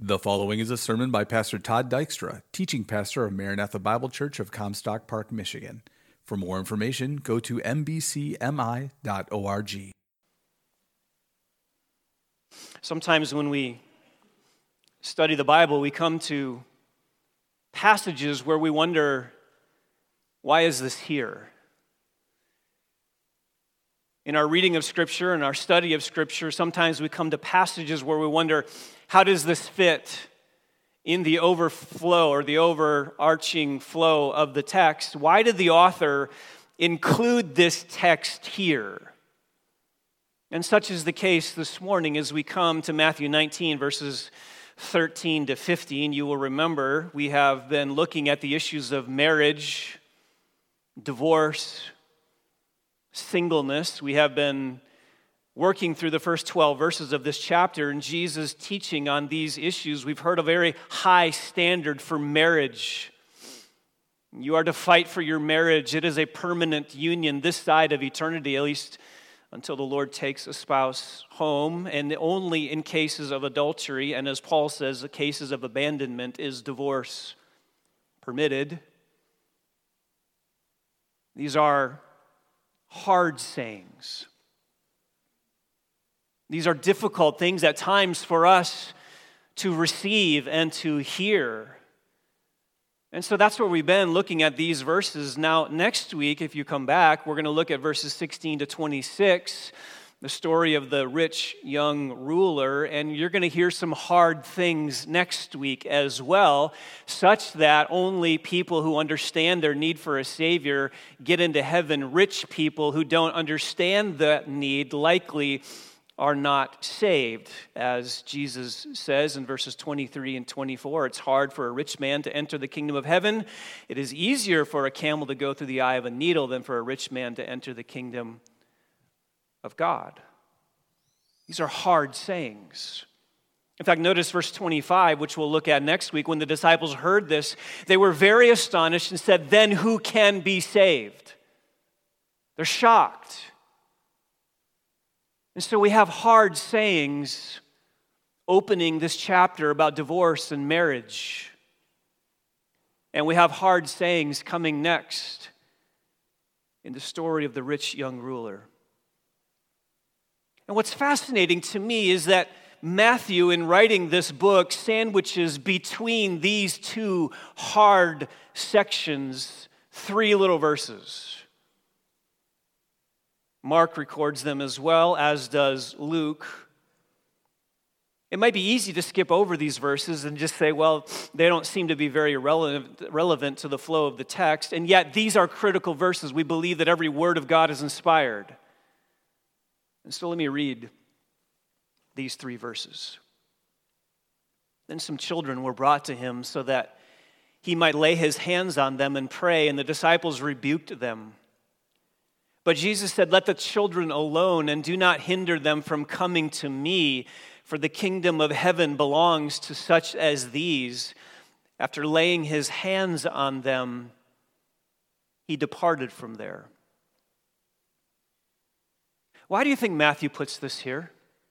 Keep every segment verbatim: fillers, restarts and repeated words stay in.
The following is a sermon by Pastor Todd Dykstra, teaching pastor of Maranatha Bible Church of Comstock Park, Michigan. For more information, go to m b c m i dot org. Sometimes when we study the Bible, we come to passages where we wonder, why is this here? In our reading of Scripture and our study of Scripture, sometimes we come to passages where we wonder, how does this fit in the overflow or the overarching flow of the text? Why did the author include this text here? And such is the case this morning as we come to Matthew nineteen, verses thirteen to fifteen. You will remember we have been looking at the issues of marriage, divorce, singleness. We have been working through the first twelve verses of this chapter, and Jesus teaching on these issues. We've heard a very high standard for marriage. You are to fight for your marriage. It is a permanent union this side of eternity, at least until the Lord takes a spouse home, and only in cases of adultery, and as Paul says, the cases of abandonment is divorce permitted. These are hard sayings. These are difficult things at times for us to receive and to hear. And so that's where we've been looking at these verses. Now, next week, if you come back, we're going to look at verses sixteen to twenty-six, the story of the rich young ruler, and you're going to hear some hard things next week as well, such that only people who understand their need for a Savior get into heaven. Rich people who don't understand that need likely are not saved. As Jesus says in verses twenty-three and twenty-four, it's hard for a rich man to enter the kingdom of heaven. It is easier for a camel to go through the eye of a needle than for a rich man to enter the kingdom of God. These are hard sayings. In fact, notice verse twenty-five, which we'll look at next week. When the disciples heard this, they were very astonished and said, "Then who can be saved?" They're shocked. And so we have hard sayings opening this chapter about divorce and marriage. And we have hard sayings coming next in the story of the rich young ruler. And what's fascinating to me is that Matthew, in writing this book, sandwiches between these two hard sections three little verses. Mark records them as well, as does Luke. It might be easy to skip over these verses and just say, well, they don't seem to be very relevant, relevant to the flow of the text, and yet these are critical verses. We believe that every word of God is inspired. And so let me read these three verses. Then some children were brought to him so that he might lay his hands on them and pray, and the disciples rebuked them. But Jesus said, "Let the children alone, and do not hinder them from coming to me, for the kingdom of heaven belongs to such as these." After laying his hands on them, he departed from there. Why do you think Matthew puts this here?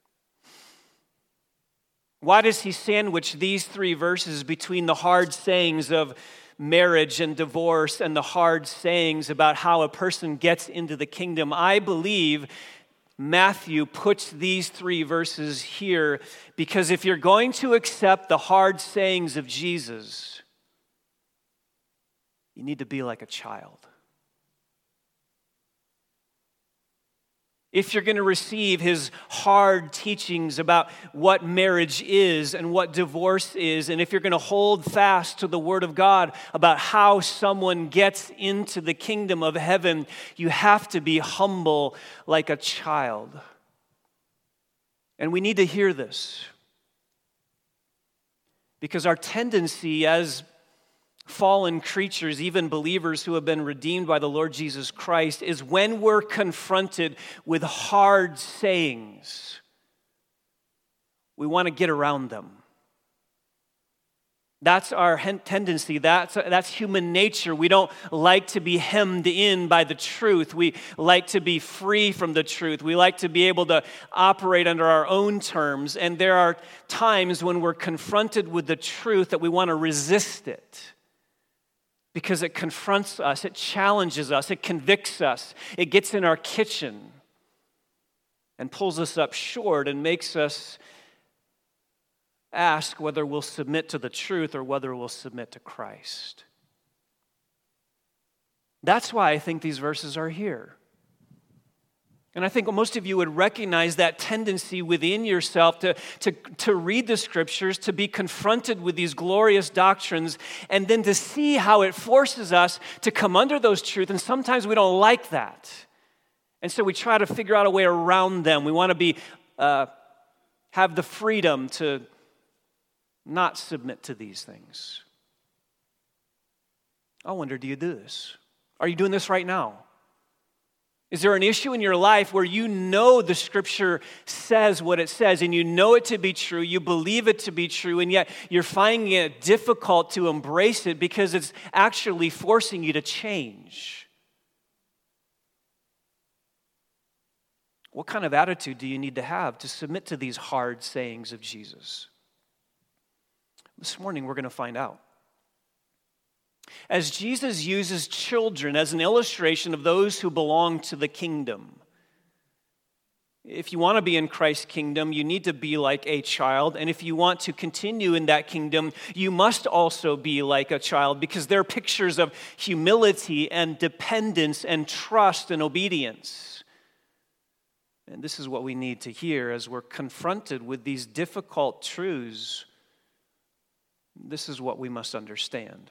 Why does he sandwich these three verses between the hard sayings of marriage and divorce and the hard sayings about how a person gets into the kingdom? I believe Matthew puts these three verses here because if you're going to accept the hard sayings of Jesus, you need to be like a child. If you're going to receive his hard teachings about what marriage is and what divorce is, and if you're going to hold fast to the Word of God about how someone gets into the kingdom of heaven, you have to be humble like a child. And we need to hear this. Because our tendency as fallen creatures, even believers who have been redeemed by the Lord Jesus Christ, is when we're confronted with hard sayings, we want to get around them. That's our tendency. That's, that's human nature. We don't like to be hemmed in by the truth. We like to be free from the truth. We like to be able to operate under our own terms. And there are times when we're confronted with the truth that we want to resist it because it confronts us, it challenges us, it convicts us, it gets in our kitchen and pulls us up short and makes us ask whether we'll submit to the truth or whether we'll submit to Christ. That's why I think these verses are here. And I think most of you would recognize that tendency within yourself to, to, to read the scriptures, to be confronted with these glorious doctrines, and then to see how it forces us to come under those truths. And sometimes we don't like that. And so we try to figure out a way around them. We want to be uh, have the freedom to not submit to these things. I wonder, do you do this? Are you doing this right now? Is there an issue in your life where you know the scripture says what it says and you know it to be true, you believe it to be true, and yet you're finding it difficult to embrace it because it's actually forcing you to change? What kind of attitude do you need to have to submit to these hard sayings of Jesus? This morning, we're going to find out. As Jesus uses children as an illustration of those who belong to the kingdom, if you want to be in Christ's kingdom, you need to be like a child. And if you want to continue in that kingdom, you must also be like a child because they're pictures of humility and dependence and trust and obedience. And this is what we need to hear as we're confronted with these difficult truths. This is what we must understand.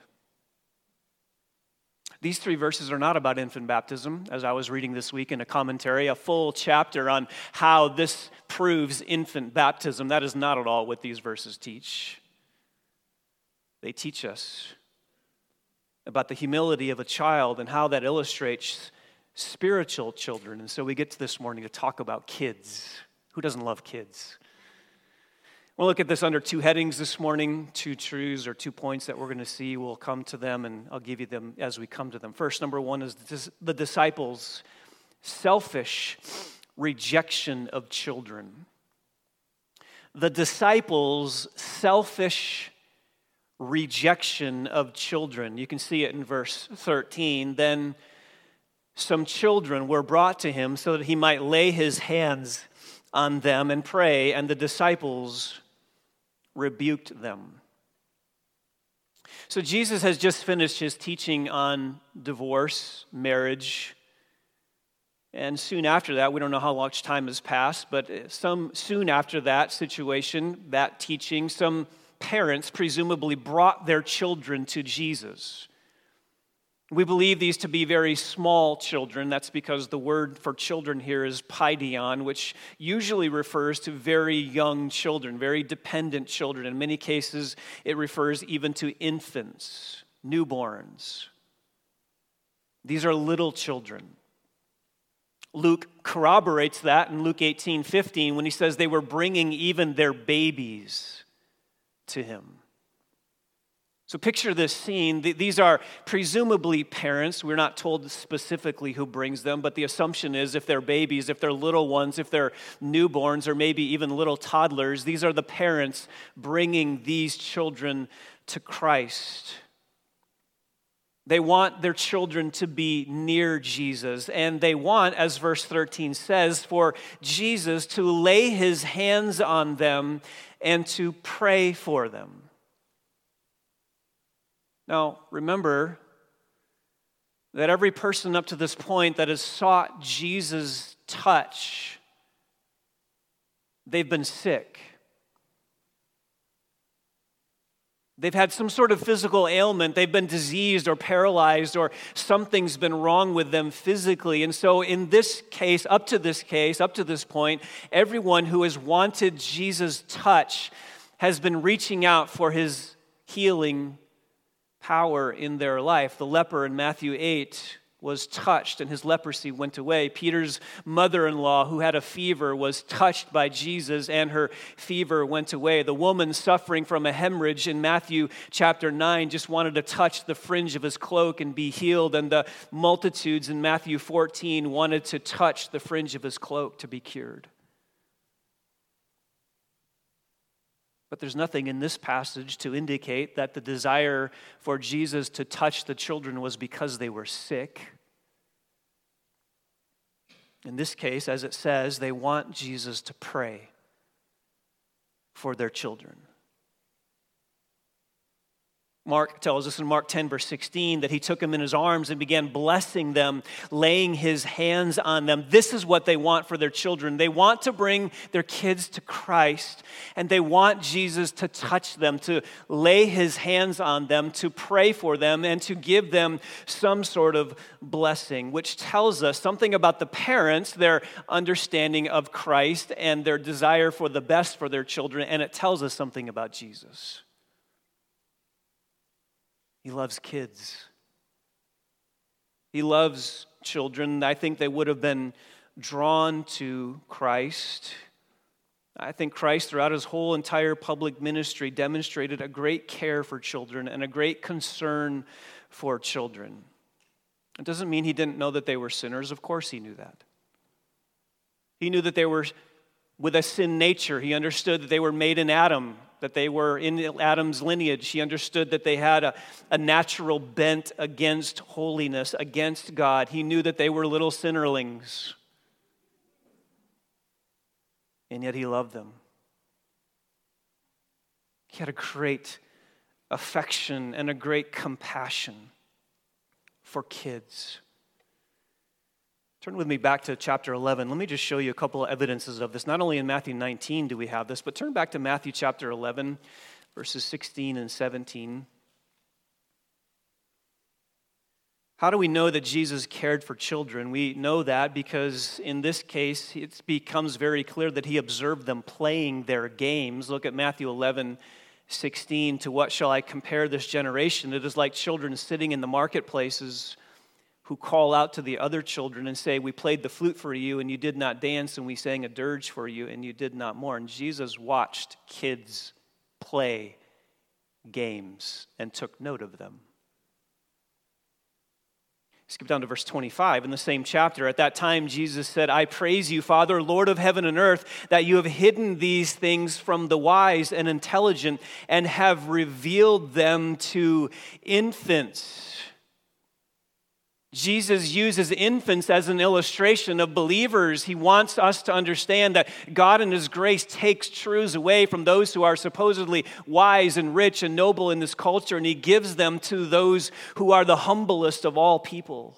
These three verses are not about infant baptism, as I was reading this week in a commentary, a full chapter on how this proves infant baptism. That is not at all what these verses teach. They teach us about the humility of a child and how that illustrates spiritual children. And so we get to this morning to talk about kids. Who doesn't love kids? We'll look at this under two headings this morning, two truths or two points that we're going to see. We'll come to them, and I'll give you them as we come to them. First, number one is the disciples' selfish rejection of children. The disciples' selfish rejection of children. You can see it in verse thirteen. Then some children were brought to him so that he might lay his hands on them and pray, and the disciples rebuked them. So Jesus has just finished his teaching on divorce, marriage, and soon after that, we don't know how much time has passed, but some soon after that situation, that teaching, some parents presumably brought their children to Jesus. We believe these to be very small children. That's because the word for children here is paidion, which usually refers to very young children, very dependent children. In many cases, it refers even to infants, newborns. These are little children. Luke corroborates that in Luke eighteen fifteen when he says they were bringing even their babies to him. So picture this scene. These are presumably parents. We're not told specifically who brings them, but the assumption is if they're babies, if they're little ones, if they're newborns, or maybe even little toddlers, these are the parents bringing these children to Christ. They want their children to be near Jesus, and they want, as verse thirteen says, for Jesus to lay his hands on them and to pray for them. Now, remember that every person up to this point that has sought Jesus' touch, they've been sick. They've had some sort of physical ailment. They've been diseased or paralyzed, or something's been wrong with them physically. And so in this case, up to this case, up to this point, everyone who has wanted Jesus' touch has been reaching out for his healing power in their life. The leper in Matthew eight was touched and his leprosy went away. Peter's mother-in-law, who had a fever, was touched by Jesus and her fever went away. The woman suffering from a hemorrhage in Matthew chapter nine just wanted to touch the fringe of his cloak and be healed. And the multitudes in Matthew fourteen wanted to touch the fringe of his cloak to be cured. But there's nothing in this passage to indicate that the desire for Jesus to touch the children was because they were sick. In this case, as it says, they want Jesus to pray for their children. Mark tells us in Mark ten, verse sixteen, that he took them in his arms and began blessing them, laying his hands on them. This is what they want for their children. They want to bring their kids to Christ, and they want Jesus to touch them, to lay his hands on them, to pray for them, and to give them some sort of blessing, which tells us something about the parents, their understanding of Christ, and their desire for the best for their children, and it tells us something about Jesus. He loves kids. He loves children. I think they would have been drawn to Christ. I think Christ, throughout his whole entire public ministry, demonstrated a great care for children and a great concern for children. It doesn't mean he didn't know that they were sinners. Of course he knew that. He knew that they were with a sin nature. He understood that they were made in Adam, that they were in Adam's lineage. He understood that they had a, a natural bent against holiness, against God. He knew that they were little sinnerlings. And yet he loved them. He had a great affection and a great compassion for kids. Turn with me back to chapter eleven. Let me just show you a couple of evidences of this. Not only in Matthew nineteen do we have this, but turn back to Matthew chapter eleven, verses sixteen and seventeen. How do we know that Jesus cared for children? We know that because in this case, it becomes very clear that he observed them playing their games. Look at Matthew eleven, sixteen. To what shall I compare this generation? It is like children sitting in the marketplaces who call out to the other children and say, we played the flute for you and you did not dance, and we sang a dirge for you and you did not mourn. Jesus watched kids play games and took note of them. Skip down to verse twenty-five in the same chapter. At that time, Jesus said, I praise you, Father, Lord of heaven and earth, that you have hidden these things from the wise and intelligent and have revealed them to infants. Jesus uses infants as an illustration of believers. He wants us to understand that God in his grace takes truths away from those who are supposedly wise and rich and noble in this culture, and he gives them to those who are the humblest of all people.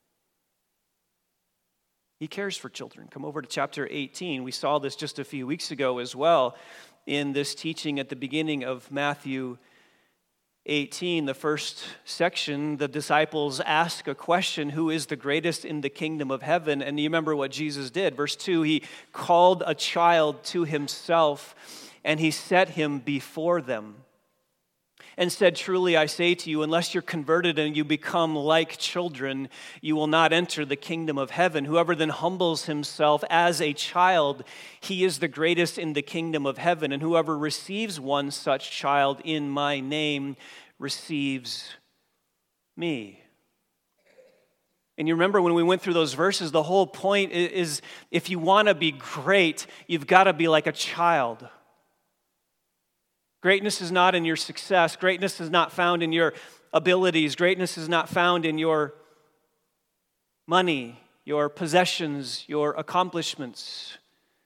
He cares for children. Come over to chapter eighteen. We saw this just a few weeks ago as well in this teaching at the beginning of Matthew eighteen, the first section. The disciples ask a question, who is the greatest in the kingdom of heaven? And you remember what Jesus did. Verse two, he called a child to himself and he set him before them and said, truly I say to you, unless you're converted and you become like children, you will not enter the kingdom of heaven. Whoever then humbles himself as a child, he is the greatest in the kingdom of heaven. And whoever receives one such child in my name receives me. And you remember when we went through those verses, the whole point is if you want to be great, you've got to be like a child. Greatness is not in your success. Greatness is not found in your abilities. Greatness is not found in your money, your possessions, your accomplishments.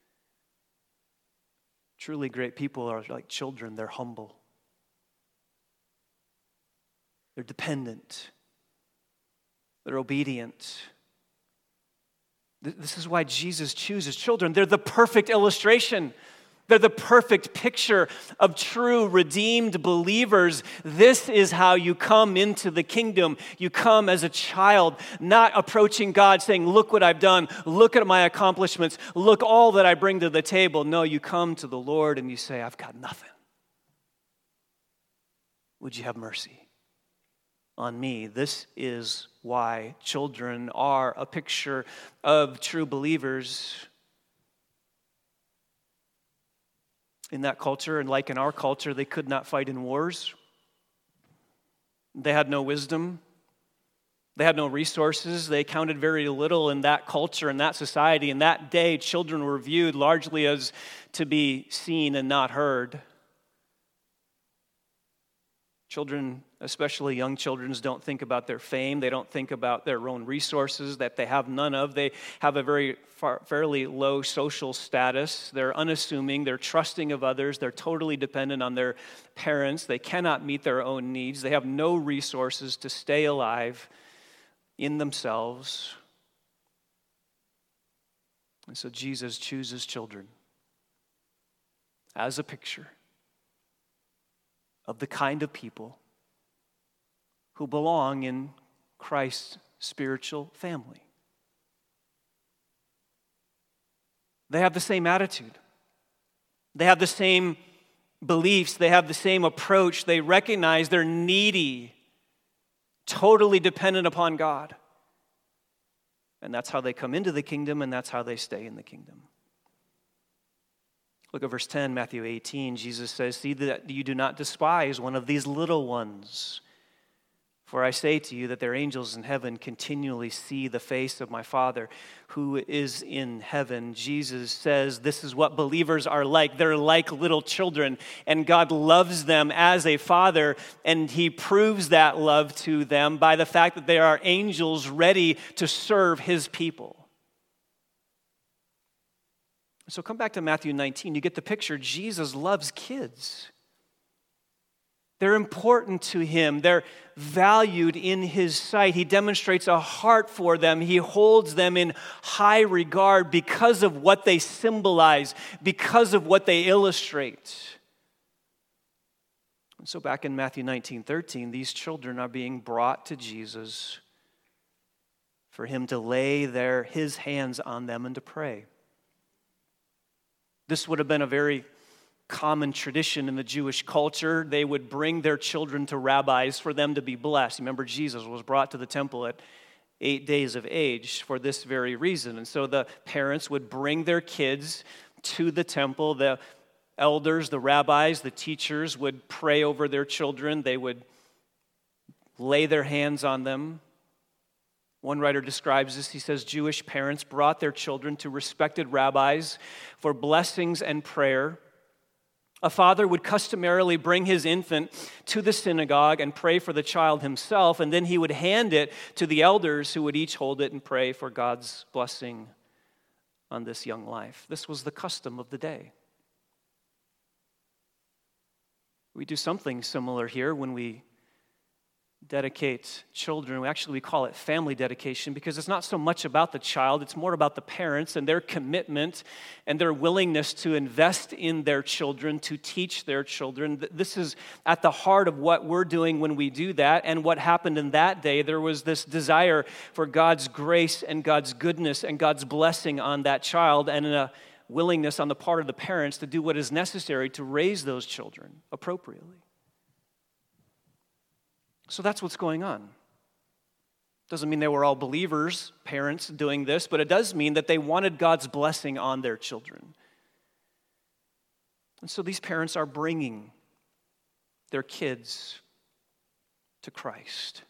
Truly great people are like children. They're humble. They're dependent. They're obedient. This is why Jesus chooses children. They're the perfect illustration. They're the perfect picture of true redeemed believers. This is how you come into the kingdom. You come as a child, not approaching God saying, look what I've done. Look at my accomplishments. Look all that I bring to the table. No, you come to the Lord and you say, I've got nothing. Would you have mercy on me. This is why children are a picture of true believers. In that culture, and like in our culture, they could not fight in wars. They had no wisdom. They had no resources. They counted very little in that culture, in that society. In that day, children were viewed largely as to be seen and not heard. Children, especially young children, don't think about their fame. They don't think about their own resources that they have none of. They have a very far, fairly low social status. They're unassuming. They're trusting of others. They're totally dependent on their parents. They cannot meet their own needs. They have no resources to stay alive in themselves. And so Jesus chooses children as a picture of the kind of people who belong in Christ's spiritual family. They have the same attitude. They have the same beliefs. They have the same approach. They recognize they're needy, totally dependent upon God. And that's how they come into the kingdom, and that's how they stay in the kingdom. Look at verse ten, Matthew eighteen. Jesus says, "See that you do not despise one of these little ones. For I say to you that their angels in heaven continually see the face of my Father who is in heaven." Jesus says this is what believers are like. They're like little children, and God loves them as a father, and he proves that love to them by the fact that they are angels ready to serve his people. So come back to Matthew nineteen. You get the picture. Jesus loves kids. They're important to him. They're valued in his sight. He demonstrates a heart for them. He holds them in high regard because of what they symbolize, because of what they illustrate. And so back in Matthew nineteen thirteen, these children are being brought to Jesus for him to lay their, his hands on them and to pray. This would have been a very common tradition in the Jewish culture. They would bring their children to rabbis for them to be blessed. Remember, Jesus was brought to the temple at eight days of age for this very reason. And so the parents would bring their kids to the temple. The elders, the rabbis, the teachers would pray over their children. They would lay their hands on them. One writer describes this. He says, Jewish parents brought their children to respected rabbis for blessings and prayer. A father would customarily bring his infant to the synagogue and pray for the child himself, and then he would hand it to the elders who would each hold it and pray for God's blessing on this young life. This was the custom of the day. We do something similar here when we dedicate children. We actually we call it family dedication because it's not so much about the child, it's more about the parents and their commitment and their willingness to invest in their children, to teach their children. This is at the heart of what we're doing when we do that, and what happened in that day. There was this desire for God's grace and God's goodness and God's blessing on that child, and a willingness on the part of the parents to do what is necessary to raise those children appropriately. So that's what's going on. Doesn't mean they were all believers, parents doing this, but it does mean that they wanted God's blessing on their children. And so these parents are bringing their kids to Christ.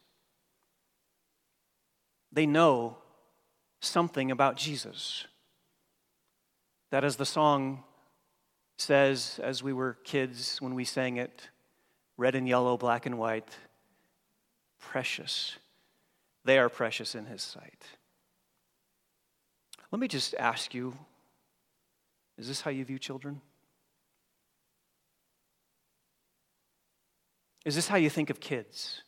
They know something about Jesus. That, as the song says, as we were kids when we sang it, red and yellow, black and white, precious. They are precious in his sight. Let me just ask you, is this how you view children? Is this how you think of kids?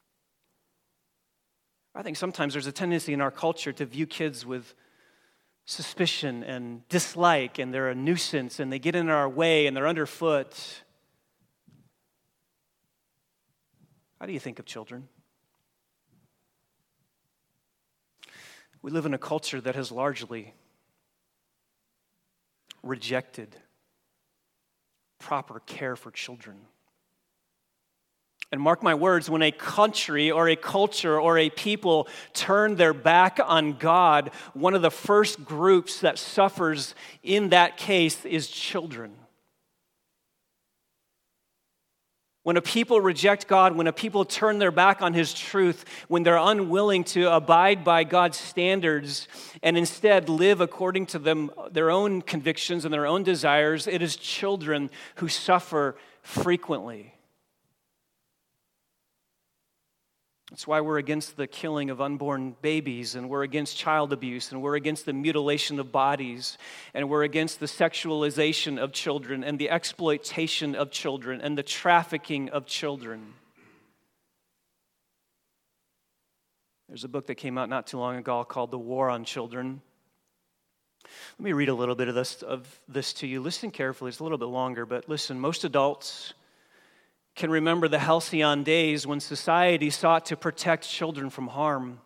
I think sometimes there's a tendency in our culture to view kids with suspicion and dislike, and they're a nuisance, and they get in our way, and they're underfoot. How do you think of children? We live in a culture that has largely rejected proper care for children. And mark my words, when a country or a culture or a people turn their back on God, one of the first groups that suffers in that case is children. When a people reject God, when a people turn their back on His truth, when they're unwilling to abide by God's standards and instead live according to them, their own convictions and their own desires, it is children who suffer frequently. That's why we're against the killing of unborn babies, and we're against child abuse, and we're against the mutilation of bodies, and we're against the sexualization of children, and the exploitation of children, and the trafficking of children. There's a book that came out not too long ago called The War on Children. Let me read a little bit of this, of this to you. Listen carefully. It's a little bit longer, but listen. Most adults can remember the halcyon days when society sought to protect children from harm.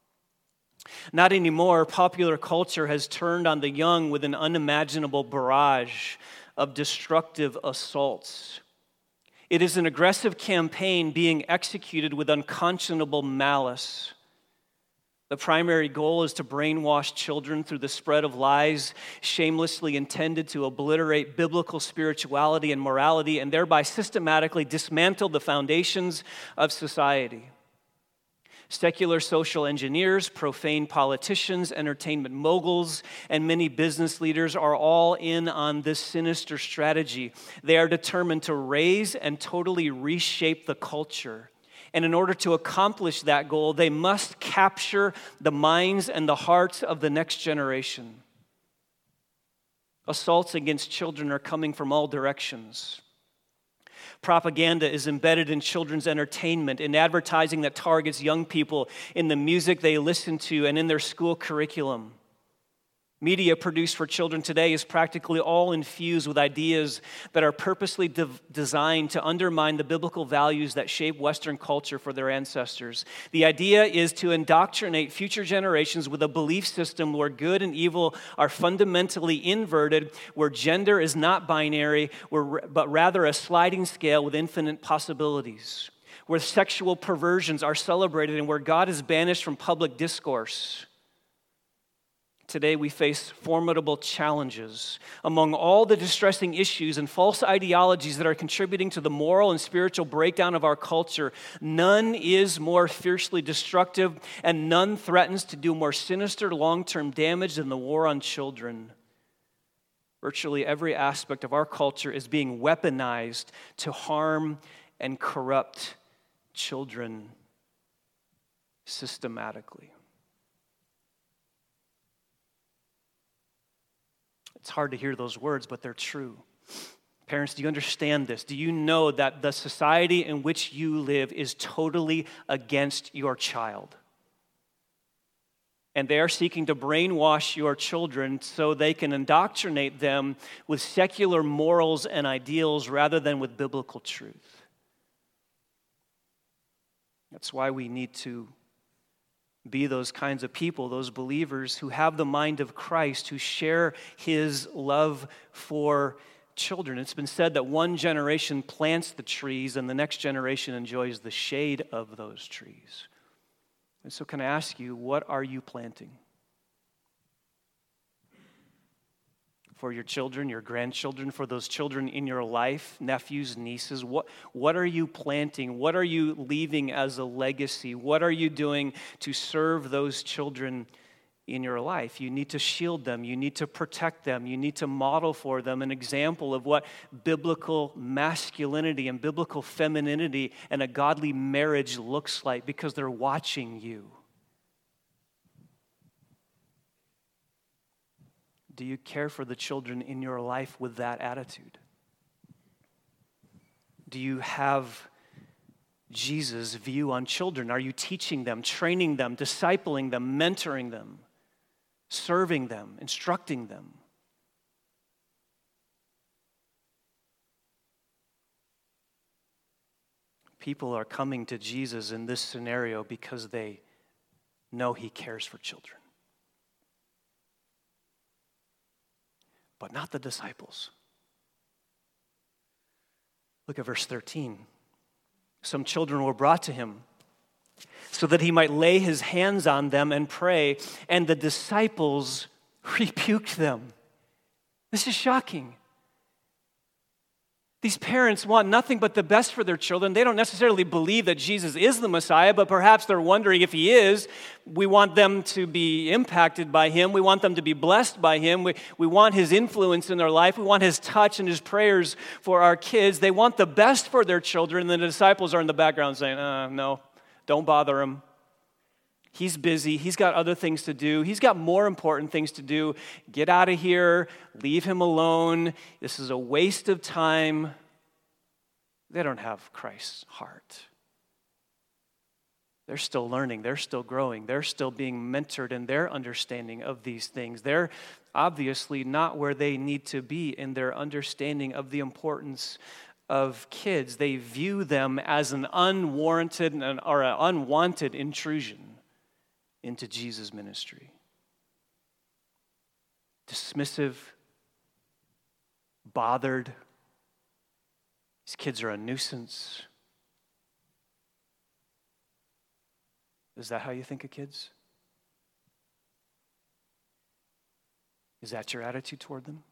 Not anymore. Popular culture has turned on the young with an unimaginable barrage of destructive assaults. It is an aggressive campaign being executed with unconscionable malice. The primary goal is to brainwash children through the spread of lies shamelessly intended to obliterate biblical spirituality and morality and thereby systematically dismantle the foundations of society. Secular social engineers, profane politicians, entertainment moguls, and many business leaders are all in on this sinister strategy. They are determined to raise and totally reshape the culture. And in order to accomplish that goal, they must capture the minds and the hearts of the next generation. Assaults against children are coming from all directions. Propaganda is embedded in children's entertainment, in advertising that targets young people, in the music they listen to, and in their school curriculum. Media produced for children today is practically all infused with ideas that are purposely de- designed to undermine the biblical values that shape Western culture for their ancestors. The idea is to indoctrinate future generations with a belief system where good and evil are fundamentally inverted, where gender is not binary, where, but rather a sliding scale with infinite possibilities, where sexual perversions are celebrated and where God is banished from public discourse. Today we face formidable challenges. Among all the distressing issues and false ideologies that are contributing to the moral and spiritual breakdown of our culture, none is more fiercely destructive and none threatens to do more sinister long-term damage than the war on children. Virtually every aspect of our culture is being weaponized to harm and corrupt children systematically. It's hard to hear those words, but they're true. Parents, do you understand this? Do you know that the society in which you live is totally against your child? And they are seeking to brainwash your children so they can indoctrinate them with secular morals and ideals rather than with biblical truth. That's why we need to be those kinds of people, those believers who have the mind of Christ, who share His love for children. It's been said that one generation plants the trees and the next generation enjoys the shade of those trees. And so can I ask you, what are you planting? For your children, your grandchildren, for those children in your life, nephews, nieces, what, what are you planting? What are you leaving as a legacy? What are you doing to serve those children in your life? You need to shield them. You need to protect them. You need to model for them an example of what biblical masculinity and biblical femininity and a godly marriage looks like because they're watching you. Do you care for the children in your life with that attitude? Do you have Jesus' view on children? Are you teaching them, training them, discipling them, mentoring them, serving them, instructing them? People are coming to Jesus in this scenario because they know He cares for children. But not the disciples. Look at verse thirteen. Some children were brought to him so that he might lay his hands on them and pray, and the disciples rebuked them. This is shocking. These parents want nothing but the best for their children. They don't necessarily believe that Jesus is the Messiah, but perhaps they're wondering if he is. We want them to be impacted by him. We want them to be blessed by him. We, we want his influence in their life. We want his touch and his prayers for our kids. They want the best for their children, and the disciples are in the background saying, uh, no, don't bother him. He's busy. He's got other things to do. He's got more important things to do. Get out of here. Leave him alone. This is a waste of time. They don't have Christ's heart. They're still learning. They're still growing. They're still being mentored in their understanding of these things. They're obviously not where they need to be in their understanding of the importance of kids. They view them as an unwarranted or an unwanted intrusion into Jesus' ministry. Dismissive, bothered. These kids are a nuisance. Is that how you think of kids? Is that your attitude toward them?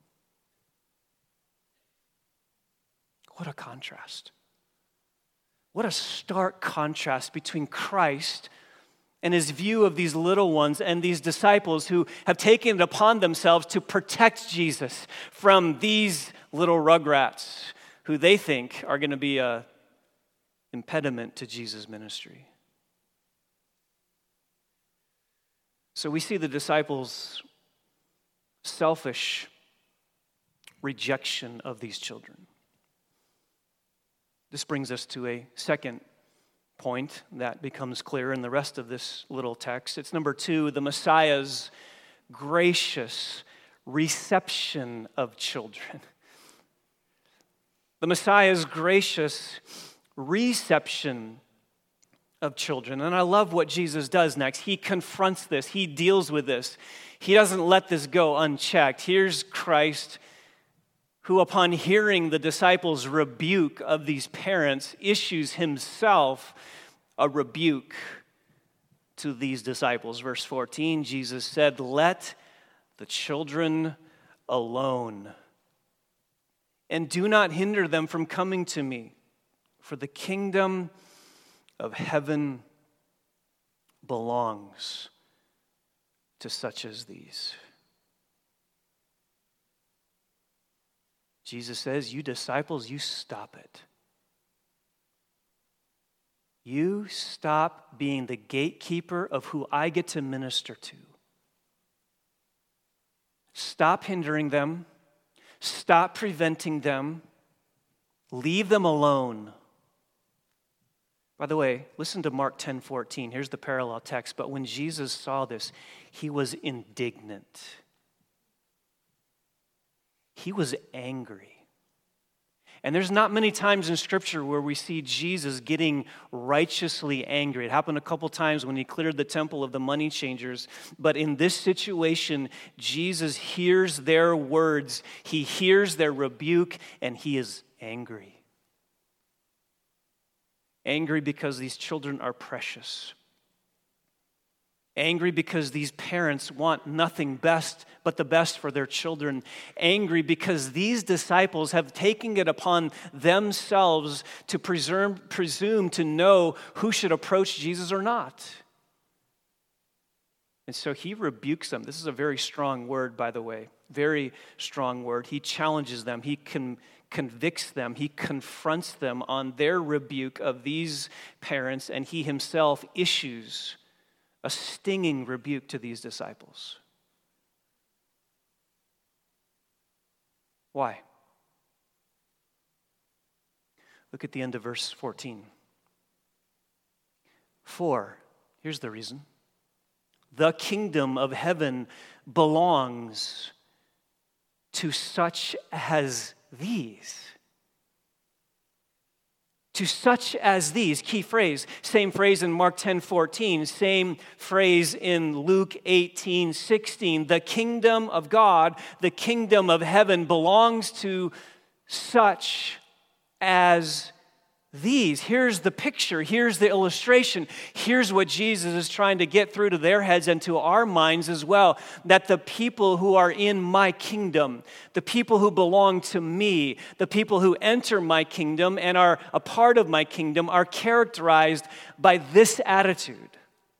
What a contrast. What a stark contrast between Christ and his view of these little ones and these disciples who have taken it upon themselves to protect Jesus from these little rugrats who they think are going to be an impediment to Jesus' ministry. So we see the disciples' selfish rejection of these children. This brings us to a second point that becomes clear in the rest of this little text. It's number two, the Messiah's gracious reception of children. The Messiah's gracious reception of children. And I love what Jesus does next. He confronts this. He deals with this. He doesn't let this go unchecked. Here's Christ, who upon hearing the disciples' rebuke of these parents, issues himself a rebuke to these disciples. Verse fourteen, Jesus said, "Let the children alone, and do not hinder them from coming to me, for the kingdom of heaven belongs to such as these." Jesus says, you disciples, you stop it. You stop being the gatekeeper of who I get to minister to. Stop hindering them. Stop preventing them. Leave them alone. By the way, listen to Mark ten fourteen. Here's the parallel text. But when Jesus saw this, he was indignant. He was angry. And there's not many times in Scripture where we see Jesus getting righteously angry. It happened a couple times when he cleared the temple of the money changers. But in this situation, Jesus hears their words. He hears their rebuke, and he is angry. Angry because these children are precious. Angry because these parents want nothing best but the best for their children. Angry because these disciples have taken it upon themselves to presume, presume to know who should approach Jesus or not. And so he rebukes them. This is a very strong word, by the way. Very strong word. He challenges them. He con- convicts them. He confronts them on their rebuke of these parents, and he himself issues a stinging rebuke to these disciples. Why? Look at the end of verse fourteen. For, here's the reason, the kingdom of heaven belongs to such as these. To such as these, key phrase, same phrase in Mark ten fourteen, same phrase in Luke eighteen sixteen. The kingdom of God, the kingdom of heaven belongs to such as these. Here's the picture. Here's the illustration. Here's what Jesus is trying to get through to their heads and to our minds as well. That the people who are in my kingdom, the people who belong to me, the people who enter my kingdom and are a part of my kingdom are characterized by this attitude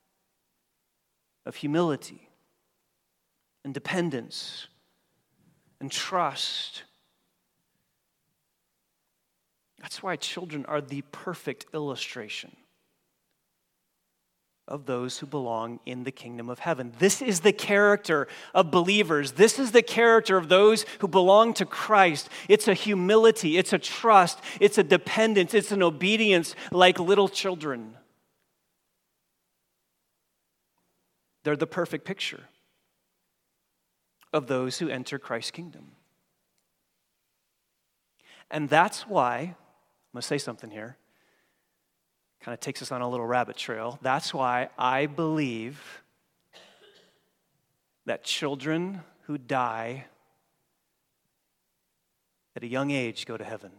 of humility and dependence and trust. That's why children are the perfect illustration of those who belong in the kingdom of heaven. This is the character of believers. This is the character of those who belong to Christ. It's a humility, it's a trust, it's a dependence, it's an obedience like little children. They're the perfect picture of those who enter Christ's kingdom. And that's why, I'm going to say something here, kind of takes us on a little rabbit trail. That's why I believe that children who die at a young age go to heaven.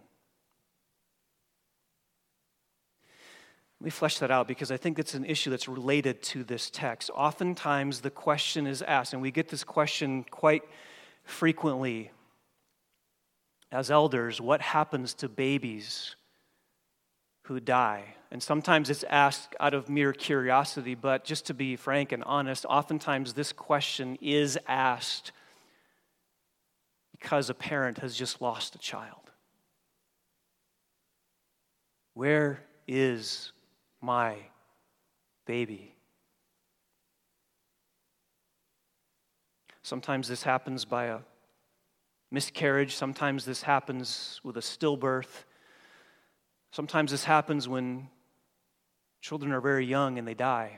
Let me flesh that out because I think it's an issue that's related to this text. Oftentimes the question is asked, and we get this question quite frequently as elders, what happens to babies who die? And sometimes it's asked out of mere curiosity, but just to be frank and honest, oftentimes this question is asked because a parent has just lost a child. Where is my baby? Sometimes this happens by a miscarriage. Sometimes this happens with a stillbirth. Sometimes this happens when children are very young and they die.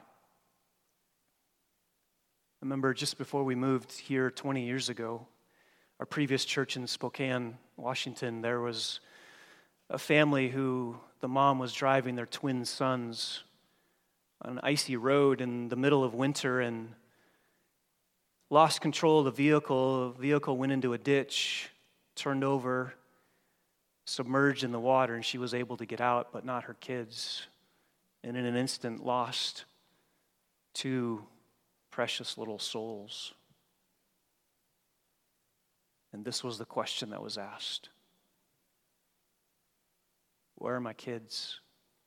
I remember just before we moved here twenty years ago, our previous church in Spokane, Washington, there was a family who the mom was driving their twin sons on an icy road in the middle of winter and lost control of the vehicle. The vehicle went into a ditch, turned over, submerged in the water, and she was able to get out, but not her kids. And in an instant, lost two precious little souls. And this was the question that was asked. Where are my kids?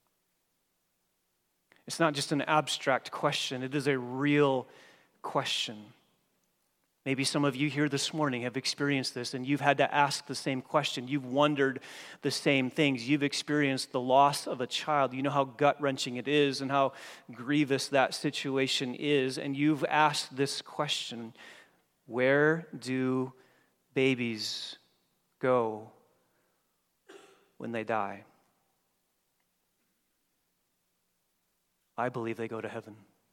It's not just an abstract question, it is a real question. Maybe some of you here this morning have experienced this and you've had to ask the same question. You've wondered the same things. You've experienced the loss of a child. You know how gut-wrenching it is and how grievous that situation is. And you've asked this question, where do babies go when they die? I believe they go to heaven.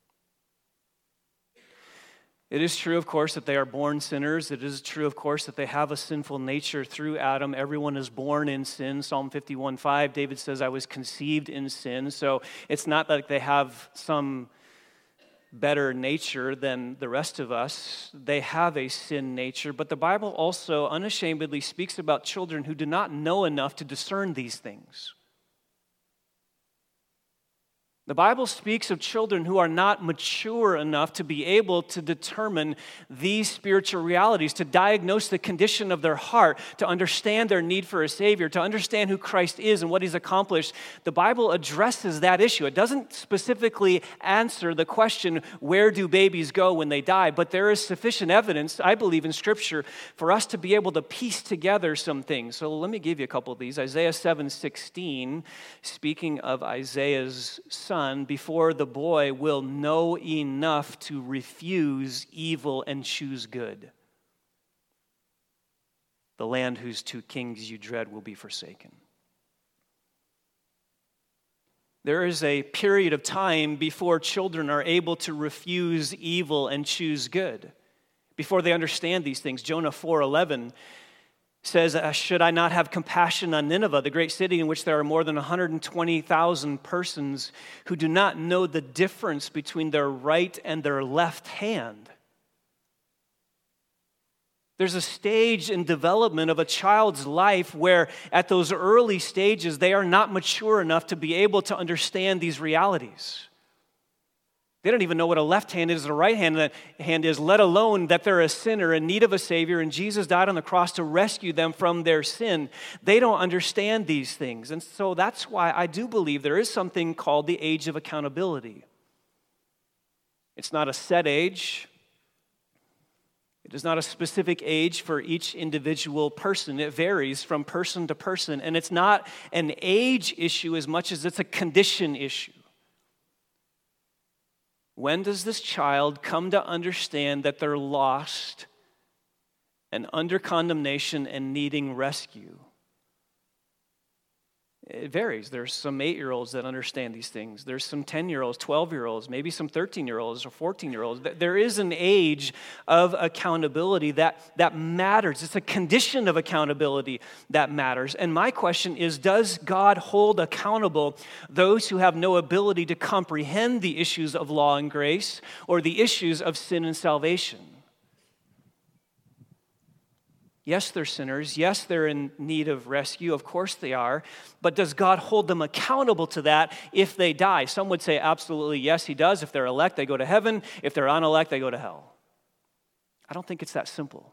It is true, of course, that they are born sinners. It is true, of course, that they have a sinful nature through Adam. Everyone is born in sin. Psalm fifty-one five, David says, I was conceived in sin. So it's not like they have some better nature than the rest of us. They have a sin nature. But the Bible also unashamedly speaks about children who do not know enough to discern these things. The Bible speaks of children who are not mature enough to be able to determine these spiritual realities, to diagnose the condition of their heart, to understand their need for a Savior, to understand who Christ is and what He's accomplished. The Bible addresses that issue. It doesn't specifically answer the question, where do babies go when they die? But there is sufficient evidence, I believe, in Scripture for us to be able to piece together some things. So let me give you a couple of these. Isaiah seven sixteen, speaking of Isaiah's son, before the boy will know enough to refuse evil and choose good. The land whose two kings you dread will be forsaken. There is a period of time before children are able to refuse evil and choose good, before they understand these things. Jonah four eleven says, should I not have compassion on Nineveh, the great city in which there are more than one hundred twenty thousand persons who do not know the difference between their right and their left hand? There's a stage in development of a child's life where at those early stages, they are not mature enough to be able to understand these realities. They don't even know what a left hand is and a right hand hand is, let alone that they're a sinner in need of a Savior, and Jesus died on the cross to rescue them from their sin. They don't understand these things. And so that's why I do believe there is something called the age of accountability. It's not a set age. It is not a specific age for each individual person. It varies from person to person. And it's not an age issue as much as it's a condition issue. When does this child come to understand that they're lost and under condemnation and needing rescue? It varies. There's some eight-year-olds that understand these things. There's some ten-year-olds, twelve-year-olds, maybe some thirteen-year-olds or fourteen-year-olds. There is an age of accountability that, that matters. It's a condition of accountability that matters. And my question is, does God hold accountable those who have no ability to comprehend the issues of law and grace or the issues of sin and salvation? Yes, they're sinners. Yes, they're in need of rescue. Of course they are. But does God hold them accountable to that if they die? Some would say absolutely yes, he does. If they're elect, they go to heaven. If they're unelect, they go to hell. I don't think it's that simple.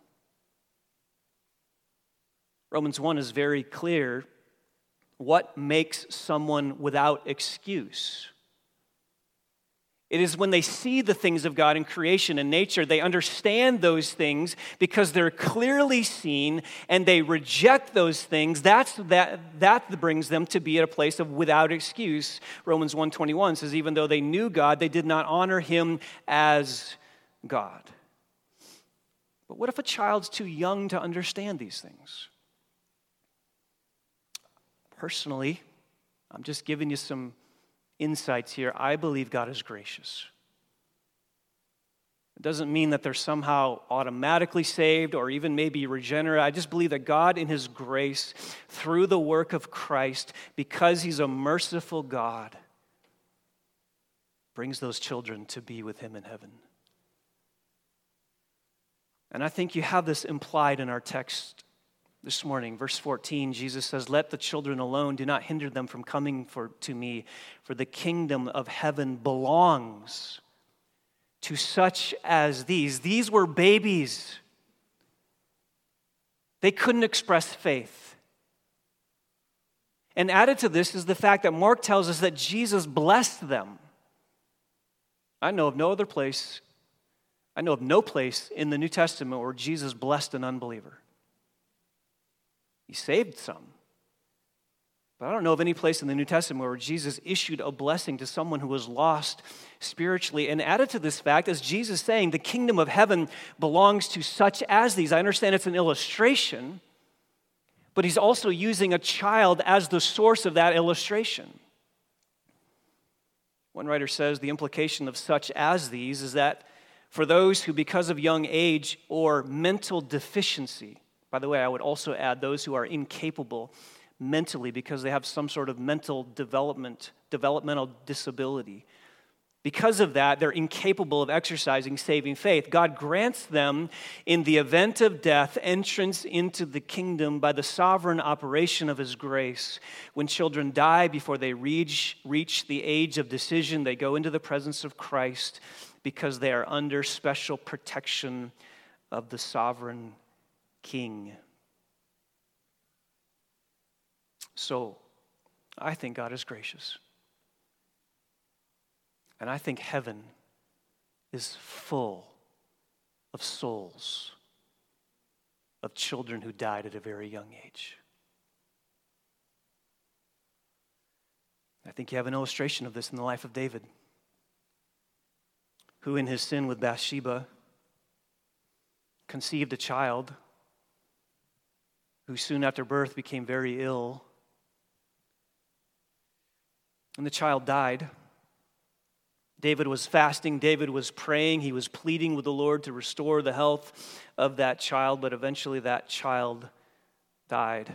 Romans one is very clear. What makes someone without excuse? It is when they see the things of God in creation and nature, they understand those things because they're clearly seen, and they reject those things. That's that that brings them to be at a place of without excuse. Romans one twenty-one says, even though they knew God, they did not honor him as God. But what if a child's too young to understand these things? Personally, I'm just giving you some insights here. I believe God is gracious. It doesn't mean that they're somehow automatically saved or even maybe regenerate. I just believe that God in his grace, through the work of Christ, because he's a merciful God, brings those children to be with him in heaven. And I think you have this implied in our text this morning. Verse fourteen, Jesus says, let the children alone, do not hinder them from coming for, to me, for the kingdom of heaven belongs to such as these. These were babies. They couldn't express faith. And added to this is the fact that Mark tells us that Jesus blessed them. I know of no other place, I know of no place in the New Testament where Jesus blessed an unbeliever. He saved some. But I don't know of any place in the New Testament where Jesus issued a blessing to someone who was lost spiritually. And added to this fact, as Jesus saying, the kingdom of heaven belongs to such as these. I understand it's an illustration, but he's also using a child as the source of that illustration. One writer says the implication of such as these is that for those who, because of young age or mental deficiency, by the way, I would also add those who are incapable mentally because they have some sort of mental development, developmental disability. Because of that, they're incapable of exercising saving faith. God grants them, in the event of death, entrance into the kingdom by the sovereign operation of his grace. When children die before they reach, reach the age of decision, they go into the presence of Christ because they are under special protection of the sovereign King. So, I think God is gracious. And I think heaven is full of souls of children who died at a very young age. I think you have an illustration of this in the life of David, who in his sin with Bathsheba conceived a child who soon after birth became very ill. And the child died. David was fasting. David was praying. He was pleading with the Lord to restore the health of that child, but eventually that child died.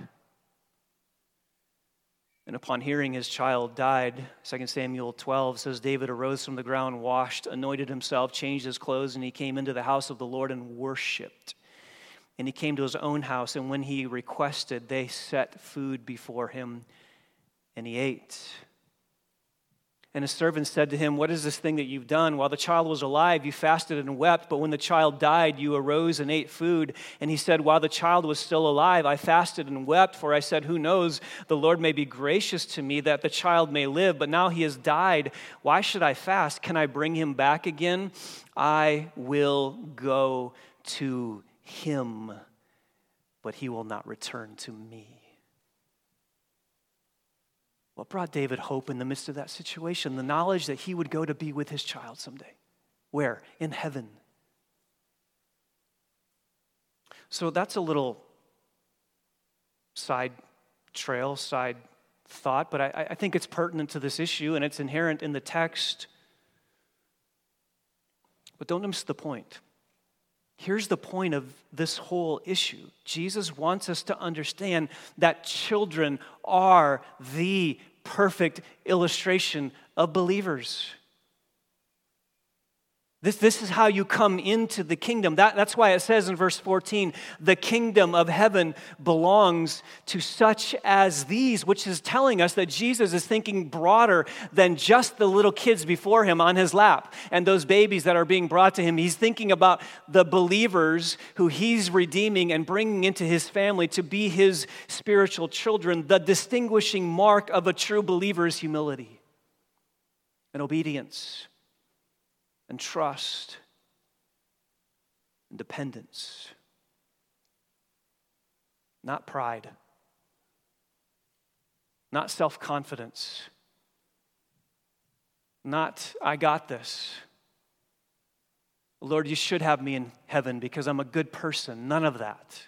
And upon hearing his child died, Second Samuel twelve says, David arose from the ground, washed, anointed himself, changed his clothes, and he came into the house of the Lord and worshiped. And he came to his own house, and when he requested, they set food before him, and he ate. And his servants said to him, "What is this thing that you've done? While the child was alive, you fasted and wept, but when the child died, you arose and ate food." And he said, "While the child was still alive, I fasted and wept, for I said, 'Who knows, the Lord may be gracious to me that the child may live, but now he has died. Why should I fast? Can I bring him back again? I will go to him, but he will not return to me.'" What brought David hope in the midst of that situation? The knowledge that he would go to be with his child someday. Where? In heaven. So that's a little side trail, side thought, but I, I think it's pertinent to this issue and it's inherent in the text. But don't miss the point. Here's the point of this whole issue. Jesus wants us to understand that children are the perfect illustration of believers. This, this is how you come into the kingdom. That, that's why it says in verse fourteen, the kingdom of heaven belongs to such as these, which is telling us that Jesus is thinking broader than just the little kids before him on his lap and those babies that are being brought to him. He's thinking about the believers who he's redeeming and bringing into his family to be his spiritual children. The distinguishing mark of a true believer is humility and obedience and trust and dependence. Not pride. Not self-confidence. Not, "I got this. Lord, you should have me in heaven because I'm a good person." None of that.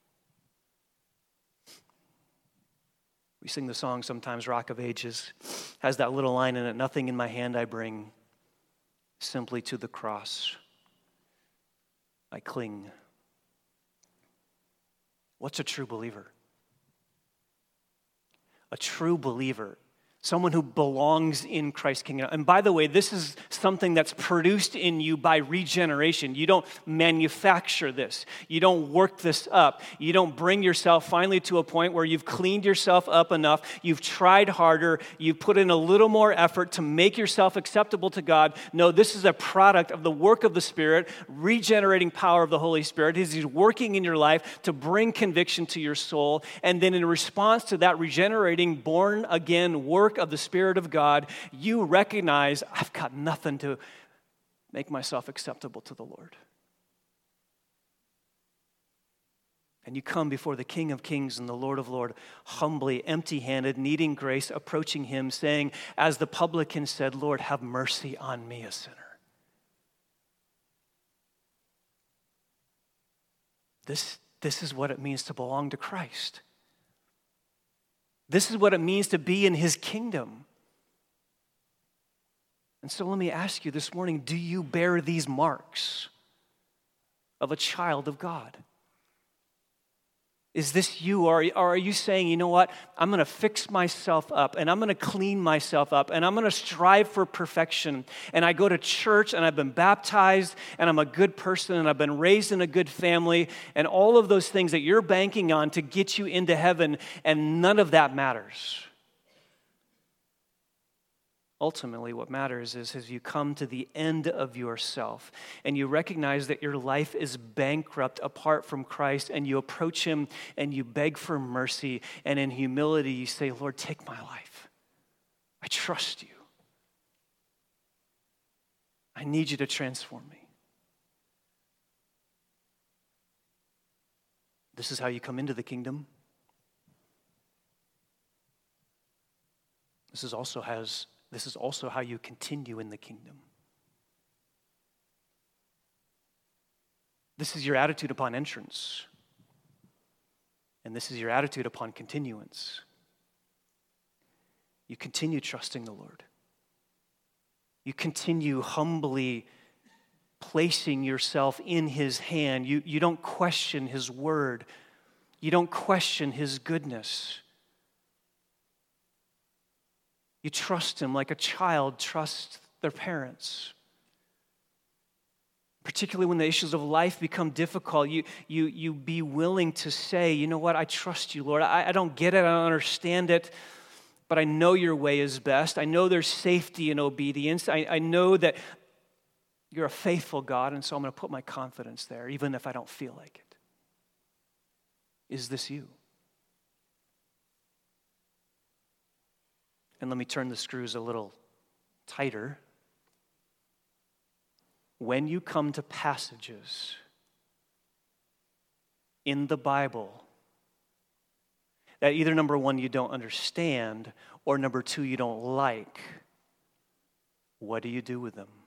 We sing the song sometimes, Rock of Ages, has that little line in it, "Nothing in my hand I bring, simply to the cross I cling." What's a true believer? A true believer, someone who belongs in Christ's kingdom. And by the way, this is something that's produced in you by regeneration. You don't manufacture this. You don't work this up. You don't bring yourself finally to a point where you've cleaned yourself up enough. You've tried harder. You've put in a little more effort to make yourself acceptable to God. No, this is a product of the work of the Spirit, regenerating power of the Holy Spirit. He's working in your life to bring conviction to your soul. And then in response to that regenerating, born again work of the Spirit of God, you recognize, I've got nothing to make myself acceptable to the Lord. And you come before the King of Kings and the Lord of Lords, humbly, empty-handed, needing grace, approaching him, saying, as the publican said, "Lord, have mercy on me, a sinner." This, this is what it means to belong to Christ. This is what it means to be in his kingdom. And so let me ask you this morning, do you bear these marks of a child of God? Is this you, or are you saying, you know what, I'm going to fix myself up, and I'm going to clean myself up, and I'm going to strive for perfection, and I go to church, and I've been baptized, and I'm a good person, and I've been raised in a good family, and all of those things that you're banking on to get you into heaven, and none of that matters. Ultimately, what matters is as you come to the end of yourself and you recognize that your life is bankrupt apart from Christ, and you approach him and you beg for mercy, and in humility you say, "Lord, take my life. I trust you. I need you to transform me." This is how you come into the kingdom. This is also has This is also how you continue in the kingdom. This is your attitude upon entrance. And this is your attitude upon continuance. You continue trusting the Lord. You continue humbly placing yourself in his hand. You, you don't question his word. You don't question his goodness. You trust him like a child trusts their parents. particularly when the issues of life become difficult, you, you, you be willing to say, you know what, I trust you, Lord. I, I don't get it, I don't understand it, but I know your way is best. I know there's safety in obedience. I, I know that you're a faithful God, and so I'm going to put my confidence there, even if I don't feel like it. Is this you? And let me turn the screws a little tighter. When you come to passages in the Bible that either, number one, you don't understand, or number two, you don't like, what do you do with them?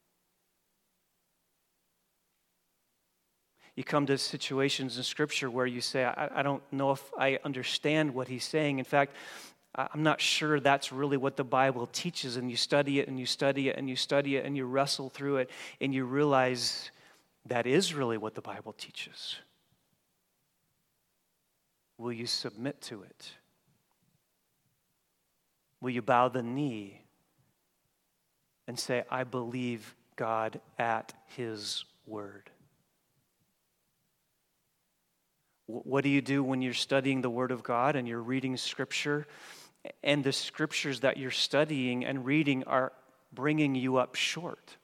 You come to situations in Scripture where you say, I, I don't know if I understand what he's saying. In fact, I'm not sure that's really what the Bible teaches, and you study it and you study it and you study it and you wrestle through it and you realize that is really what the Bible teaches. Will you submit to it? Will you bow the knee and say, I believe God at his word? What do you do when you're studying the Word of God and you're reading Scripture, and the Scriptures that you're studying and reading are bringing you up short?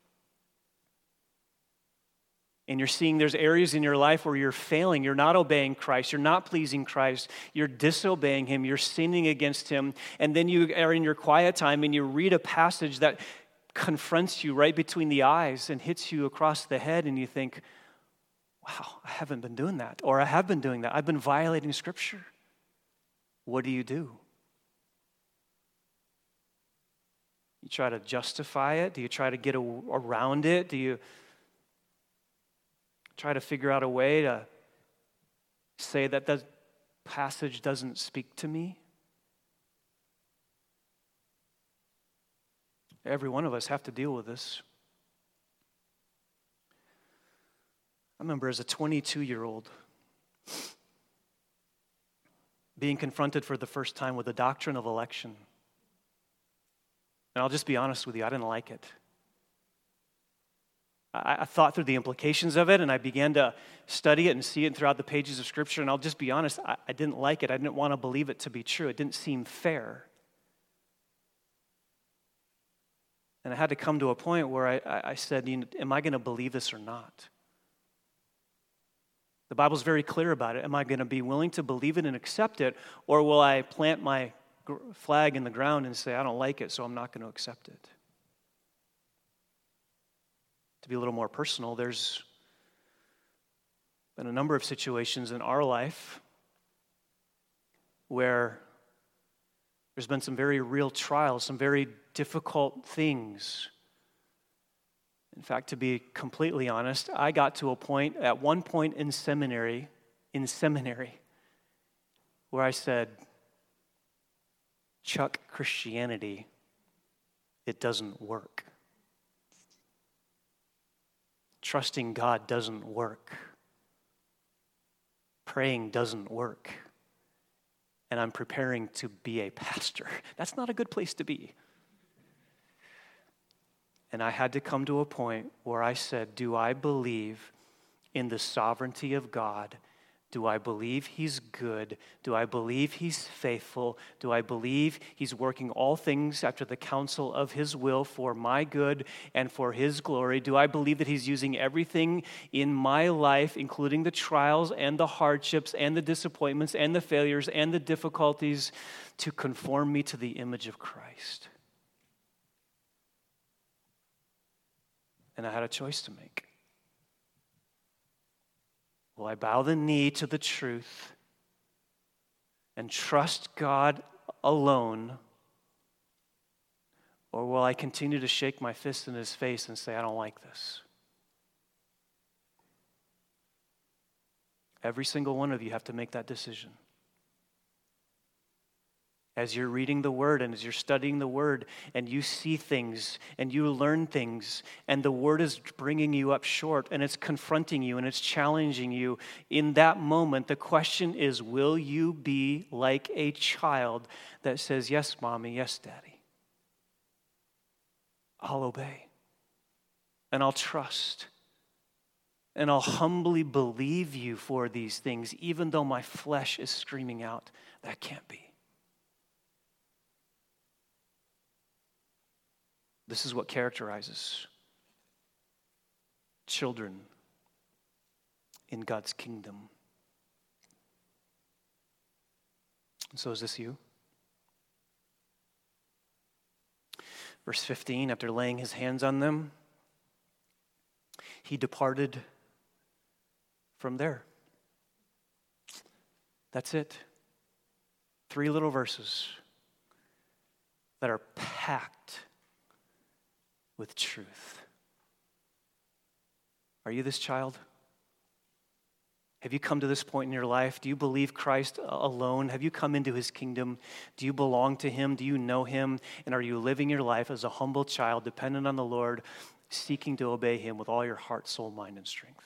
And you're seeing there's areas in your life where you're failing, you're not obeying Christ, you're not pleasing Christ, you're disobeying him, you're sinning against him, and then you are in your quiet time and you read a passage that confronts you right between the eyes and hits you across the head, and you think, wow, I haven't been doing that, or I have been doing that. I've been violating Scripture. What do you do? You try to justify it? Do you try to get a, around it? Do you try to figure out a way to say that that passage doesn't speak to me? Every one of us have to deal with this. I remember as a twenty-two-year-old being confronted for the first time with the doctrine of election. And I'll just be honest with you, I didn't like it. I, I thought through the implications of it, and I began to study it and see it throughout the pages of Scripture, and I'll just be honest, I, I didn't like it. I didn't want to believe it to be true. It didn't seem fair. And I had to come to a point where I, I, I said, you know, am I going to believe this or not? The Bible's very clear about it. Am I going to be willing to believe it and accept it, or will I plant my flag in the ground and say, I don't like it, so I'm not going to accept it? To be a little more personal, there's been a number of situations in our life where there's been some very real trials, some very difficult things. In fact, to be completely honest, I got to a point, at one point in seminary, in seminary, where I said, Chuck, Christianity, it doesn't work. Trusting God doesn't work. Praying doesn't work. And I'm preparing to be a pastor. That's not a good place to be. And I had to come to a point where I said, do I believe in the sovereignty of God? Do I believe he's good? Do I believe he's faithful? Do I believe he's working all things after the counsel of his will for my good and for his glory? Do I believe that he's using everything in my life, including the trials and the hardships and the disappointments and the failures and the difficulties, to conform me to the image of Christ? And I had a choice to make. Will I bow the knee to the truth and trust God alone? Or will I continue to shake my fist in his face and say, I don't like this? Every single one of you have to make that decision. As you're reading the Word and as you're studying the Word and you see things and you learn things and the Word is bringing you up short and it's confronting you and it's challenging you, in that moment, the question is, will you be like a child that says, yes, Mommy, yes, Daddy. I'll obey and I'll trust And I'll humbly believe you for these things, even though my flesh is screaming out, that can't be. This is what characterizes children in God's kingdom. And so is this you? Verse fifteen, after laying his hands on them, he departed from there. That's it. Three little verses that are packed with truth. Are you this child? Have you come to this point in your life? Do you believe Christ alone? Have you come into his kingdom? Do you belong to him? Do you know him? And are you living your life as a humble child, dependent on the Lord, seeking to obey him with all your heart, soul, mind, and strength?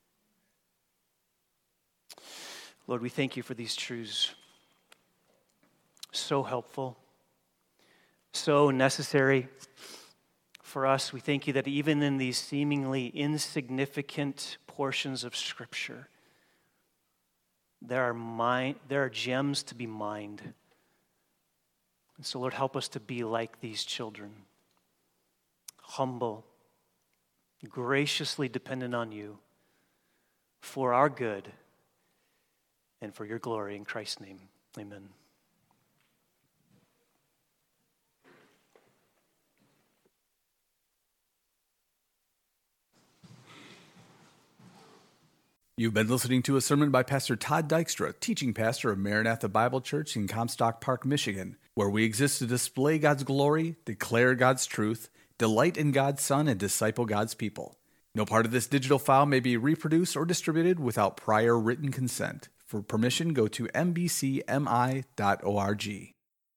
Lord, we thank you for these truths. So helpful, so necessary for us. We thank you that even in these seemingly insignificant portions of Scripture, there are mind, there are gems to be mined. And so, Lord, help us to be like these children, humble, graciously dependent on you for our good and for your glory. In Christ's name, amen. You've been listening to a sermon by Pastor Todd Dykstra, teaching pastor of Maranatha Bible Church in Comstock Park, Michigan, where we exist to display God's glory, declare God's truth, delight in God's Son, and disciple God's people. No part of this digital file may be reproduced or distributed without prior written consent. For permission, go to m b c m i dot org.